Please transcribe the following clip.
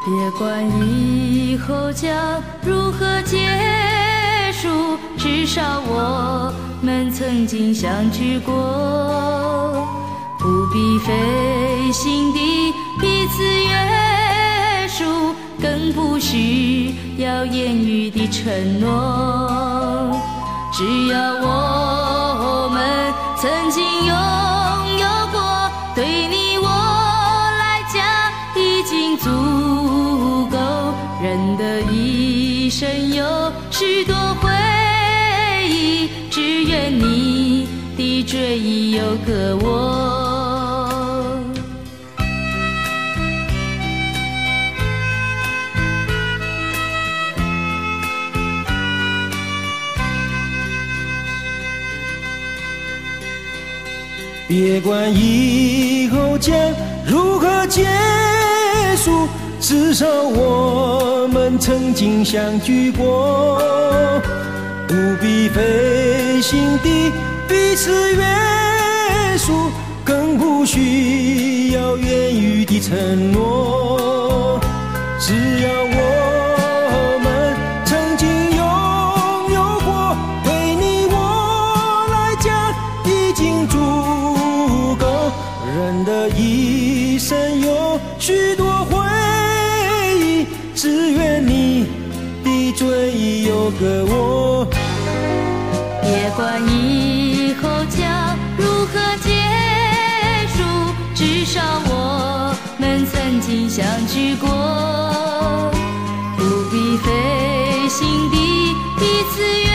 别管以后将如何结束，至少我们曾经相聚过。不必费心地彼此约束，更不需要言语的承诺。只要我们曾经拥有过，对你我来讲已经足够。人的一生有许多回忆，只愿你的追忆有个我。 别管以后将如何结束，至少我们曾经相聚过。不必费心地彼此约束，更不需要言语的承诺。只要我们曾经拥有过，对你我来讲已经足够。人的一生有许多回忆，只愿你的追忆有个我。 别管以后将如何结束，至少我们曾经相聚过。不必费心地彼此